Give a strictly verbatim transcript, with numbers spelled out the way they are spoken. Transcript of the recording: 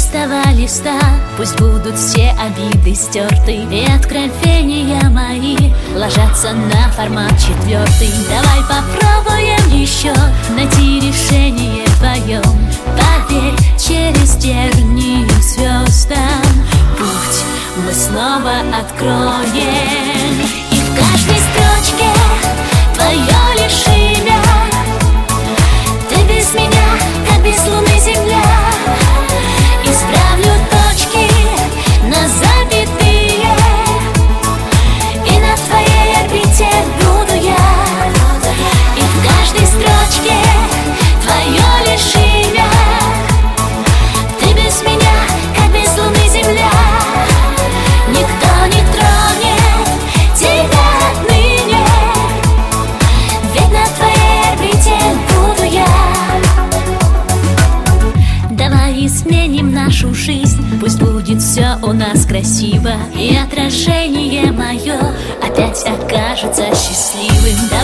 чистого листа пусть будут все обиды стерты, и откровения мои ложатся на формат четвертый. Давай попробуем еще найти решение вдвоем. Поверь, через тернии к звездам путь мы снова откроем. И в каждой строчке твое лишь имя. Ты без меня, как без луны земля. Исправлю точки на запятые, и на твоей орбите буду я. И в каждой строчке твое лишь имя. Ты без меня, как без луны земля. Никто не тронет тебя отныне, ведь на твоей орбите буду я. Давай изменим нашу жизнь, пусть будет все у нас красиво, и отражение мое опять окажется счастливым.